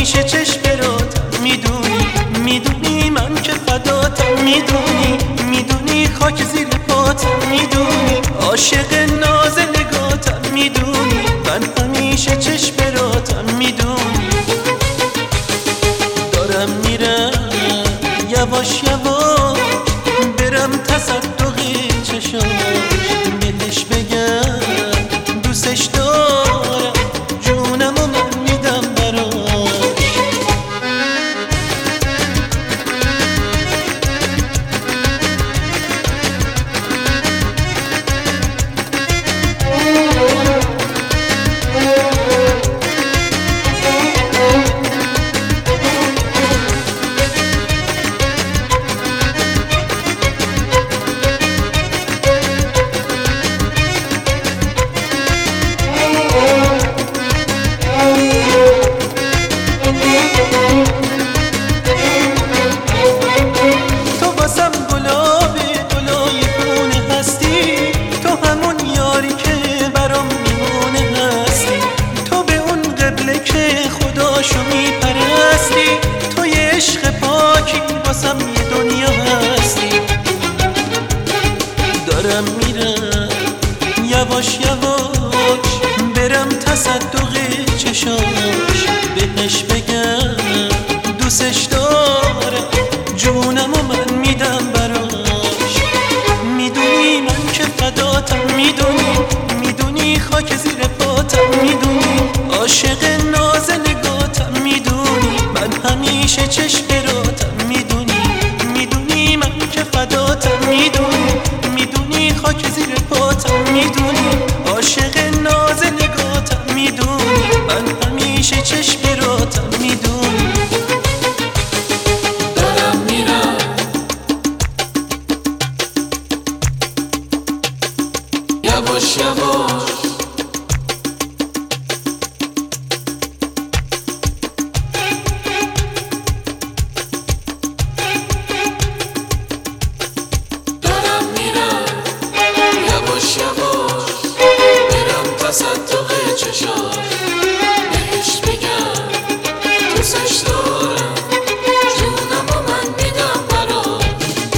همیشه چشم براتم. میدونی میدونی من که فداتم. میدونی میدونی خاک زیر پاتم. میدونی عاشق ناز نگاتم. میدونی من همیشه چشم براتم. میدونی دارم میرم یواش یواش برم تصدق چشاش بهش بگم دوستش دارم جونم و من میدم براش. خداشو میپرستی تو یه عشق پاکی واسم یه دنیا هستی. دارم میرم یواش یواش برم تصدق چشاش بهش بگم دوستش دارم جونم و من میدم براش. میدونی من که فداتم. میدونی میدونی خاک زیر پاتم. میدونی عاشق ناز نگاتم. میدونی من همیشه چشم براتم. میدونی میدونی من که فداتم. میدونی میدونی خاک زیر پاتم. میدونی عاشق ناز نگاتم. میدونی من همیشه چشم براتم. میدونی دارم میرم یواش یواش تصدق چشاش بهش بگم دوستش دارم جونم و من میدم براش.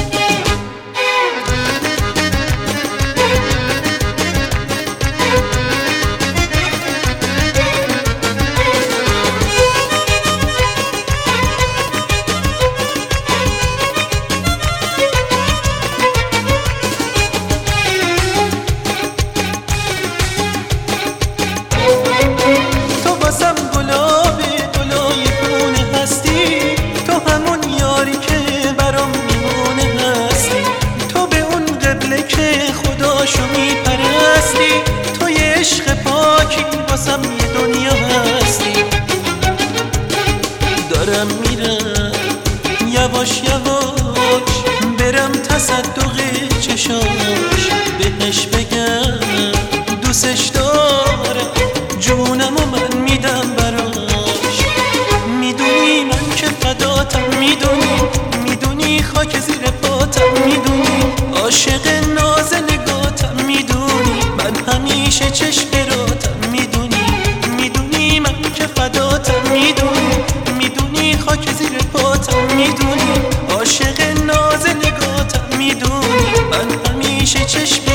خداشو میپرستی تو یه عشق پاکی واسم یه دنیا هستی. دارم میرم یواش یواش برم تصدق چشاش بهش بگم دوستش دارم جونم و من میدم براش. میدونی من که فداتم. میدونی میدونی خاک زیر پاتم. میدونی عاشق ناز نگاتم. میدونی من همیشه چشم براتم. میدونی میدونی من که فداتم. میدونی میدونی خاک زیر پاتم. میدونی عاشق ناز نگاتم. میدونی من همیشه چشم